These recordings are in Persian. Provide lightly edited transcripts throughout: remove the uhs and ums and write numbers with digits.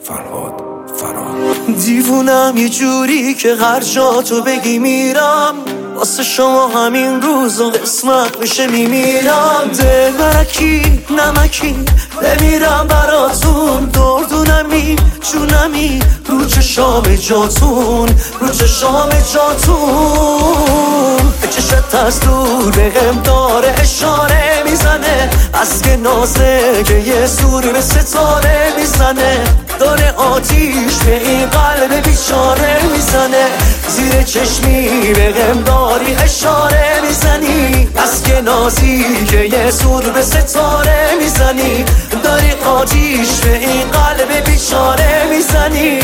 دیوونم یه جوری که هر جا تو بگی میرم، واسه شما همین روزا قسمت میشه میمیرم. دل برکی نمکی بمیرم براتون، دردونمی جونمی رو چشام جاتون، رو چشام جاتون. به چشت از دور بهم داره اشاره میزنه، از که نازه که یه سور به ستاره میزنه، داره آتیش به این قلب بیچاره میزنه. زیر چشمی بهم داری اشاره میزنی، از که نازی که یه سور به ستاره میزنی، داری آتیش به این قلب بیچاره میزنی.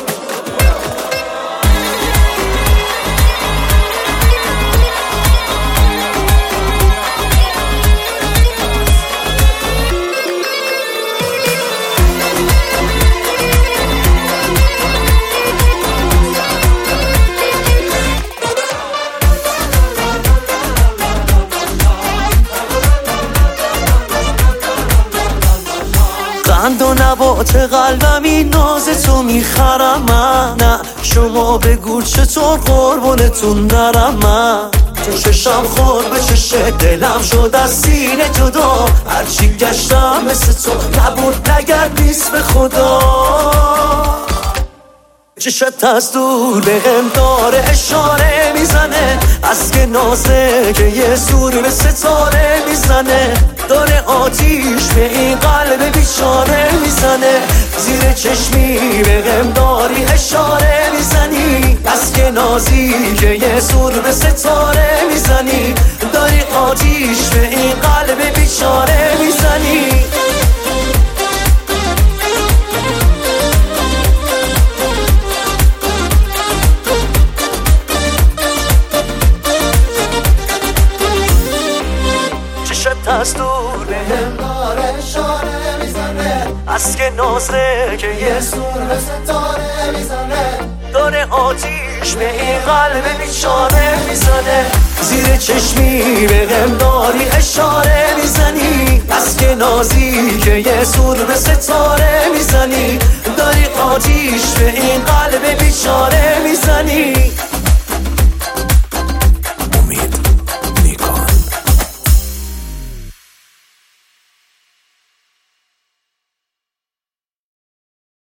قند و نبات قلبم این ناز تو میخرم من، نه شما بگو چطور قربونتون درم من. تو چشم خورد به چش دلم شد از سینه جدا، هرچی گشتم مثل تو نبود نگرد نیست به خدا. چشت از دور بهم داره اشاره میزنه، از که نازه که یه سور به ستاره میزنه، داره آتیش به این قلب بیچاره میزنه. زیر چشمی بهم داری اشاره میزنی، از که نازی که یه سور به ستاره میزنی، داری آتیش به این قلب بیچاره میزنی. از دور بهم داره اشاره میزنه، از که نازه که یه سور به ستاره میزنه، داره آتیش به این قلب بیچاره میزنه. زیر چشمی بهم داری اشاره میزنی، از که نازی که یه سور به ستاره میزنی، داری آتیش به این قلب بیچاره میزنی.